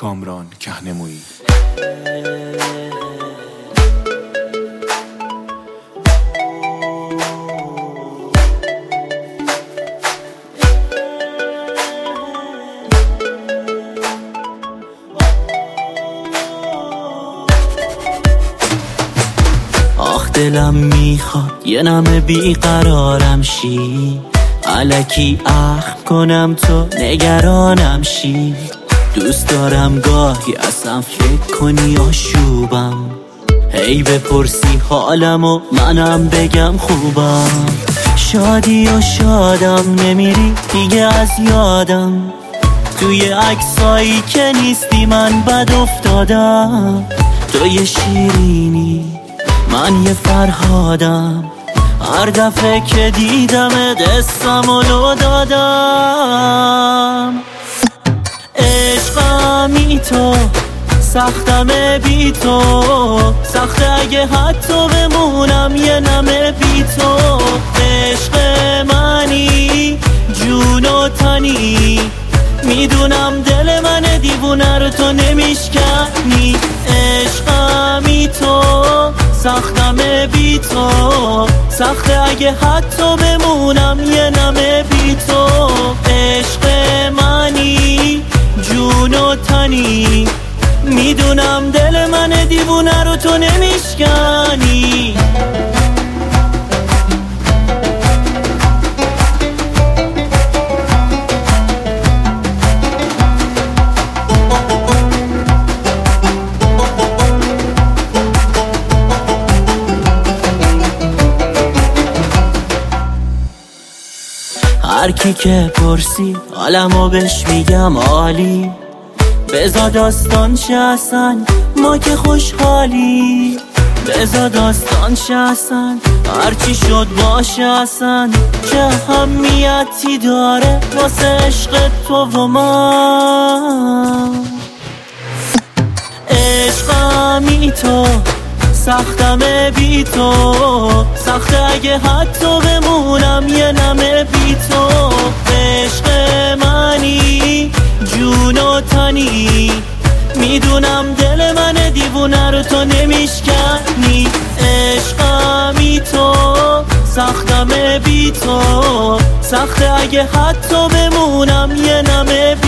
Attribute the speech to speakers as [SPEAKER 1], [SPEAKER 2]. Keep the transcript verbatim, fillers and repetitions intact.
[SPEAKER 1] کامران کهنمویی.
[SPEAKER 2] آخ دلم میخواد یه نمه بیقرارم شی، الکی اخم کنم تو نگرانم شی. دوست دارم گاهی اصلا فکر کنی آشوبم، هی بپرسی حالم و منم بگم خوبم. شادی و شادم نمیری دیگه از یادم، توی عکسایی که نیستی من بد افتادم. تو یه شیرینی من یه فرهادم، هر دفعه که دیدم دستم و لو دادم. عشقمی تو سختم بی تو، سخته اگه حتی بمونم یه نمه بی تو. عشق منی جون و تنی، میدونم دل من دیوونه رو تو نمیشکنی. عشقمی تو سختم بی تو، سخته اگه حتی بمونم یه نمه بی تو. عشق منی جون و تنی، میدونم دل من دیوونه رو تو نمیشکنی. هر کی که پرسی حالمو بهش میگم عالی، بذار داستان شه اصلا ما که خوشحالی. بذار داستان شه اصلا هرچی شد باشه اصلا، چه اهمیتی داره واسه عشق تو و من. عشقمی تو سختم بی تو، سخته اگه حتی بمونم یه نمه بی تو. عشق منی جون و تنی، میدونم دل من دیوونه رو تو نمیشکنی. عشقمی تو سختم بی تو، سخته اگه حتی بمونم یه نمه